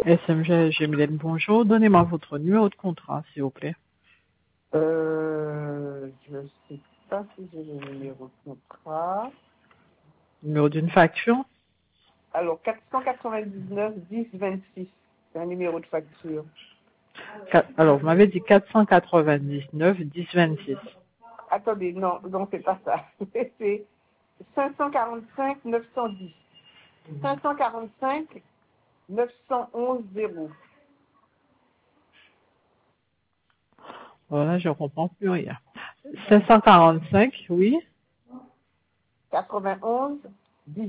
SMG Mylène, bonjour. Donnez-moi votre numéro de contrat, s'il vous plaît. Je ne sais pas si j'ai le numéro de contrat. Numéro d'une facture? Alors, 499 10 26. C'est un numéro de facture. Alors, vous m'avez dit 499 10 26. Attendez, non, c'est pas ça. C'est 545 910. 545 911 0. Voilà, je ne comprends plus rien. 545, oui. 91 10.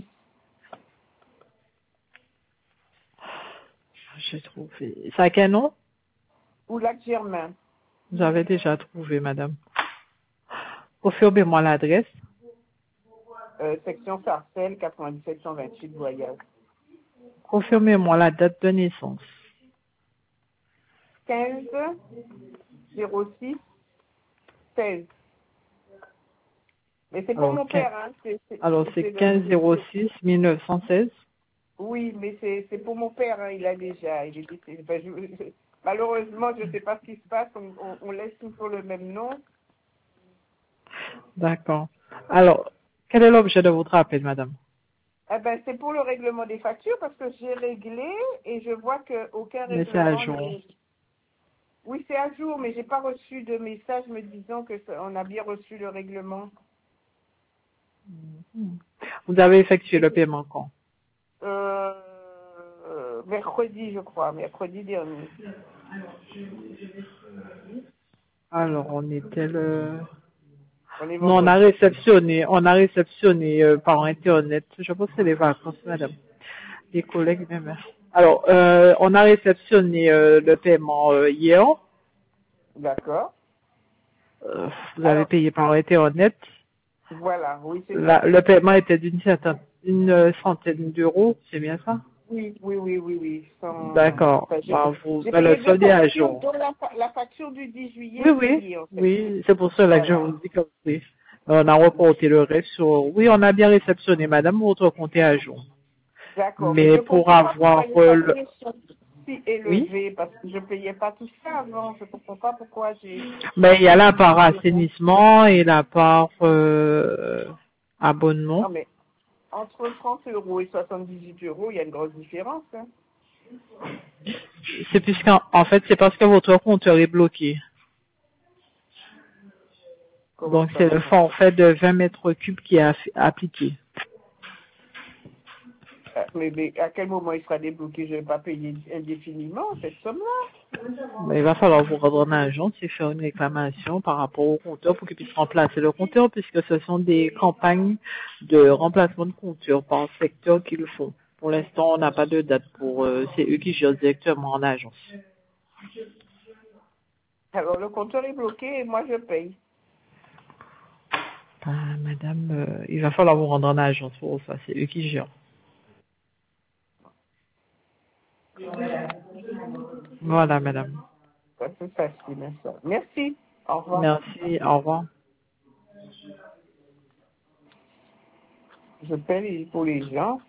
J'ai trouvé. C'est à quel nom? Ou Lac Germain. Vous avez déjà trouvé, madame. Confirmez-moi l'adresse. Section Sarcelles, 97 128 Voyage. Confirmez-moi la date de naissance. 15 06 16. Mais c'est pour Alors, mon père, hein. Alors, c'est 15 06 1916. Oui, mais c'est pour mon père, hein. Il a déjà. Il est décédé. Enfin, malheureusement, je ne sais pas ce qui se passe. On laisse toujours le même nom. D'accord. Alors, quel est l'objet de votre appel, madame? Eh ben, c'est pour le règlement des factures parce que j'ai réglé et je vois qu'aucun Mais c'est à règlement jour. n'est... Oui, c'est à jour, mais j'ai pas reçu de message me disant on a bien reçu le règlement. Vous avez effectué le paiement quand? Mercredi, je crois, mercredi dernier. Alors, on était le... On est Non, vendredi. on a réceptionné par Internet. Je pense que c'est les vacances, madame. Les collègues même. Alors, on a réceptionné le paiement hier. D'accord. Vous avez Alors, payé par Internet. voilà, oui, c'est ça. Le paiement était une centaine d'euros, c'est bien ça? Oui. D'accord. Enfin, Bah, j'ai le payé deux solde est à factures, jour. dont la facture du 10 juillet Oui, est oui, payée, en fait. oui. C'est pour cela que je Voilà. vous dis que oui. On a reporté le reste sur... Oui, on a bien réceptionné, madame, votre compte est à jour. D'accord, mais je Mais ne pour comprends pas pourquoi avoir les le... factures sont si Oui. élevées, parce que je ne payais pas tout ça avant. Je ne comprends pas pourquoi Mais il y a j'ai la plus part de paiement. assainissement et la part abonnement. Non, mais entre 30 euros et 78 euros, il y a une grosse différence. Hein. C'est en fait, c'est parce que votre compteur est bloqué. Comment Donc, ça, c'est le votre forfait de 20 mètres cubes qui est appliqué. mais à quel moment il sera débloqué? Je ne vais pas payer indéfiniment cette somme-là. Mais il va falloir vous rendre en agence et faire une réclamation par rapport au compteur pour qu'il puisse remplacer le compteur, puisque ce sont des campagnes de remplacement de compteur par secteur qu'ils font. Pour l'instant, on n'a pas de date pour... c'est eux qui gèrent directement en agence. Alors le compteur est bloqué et moi je paye. Ah, madame, il va falloir vous rendre en agence pour ça. C'est eux qui gèrent. Voilà, madame. Ça, c'est facile, hein, ça. Merci. Au revoir. Merci. Au revoir. Je paye pour les gens.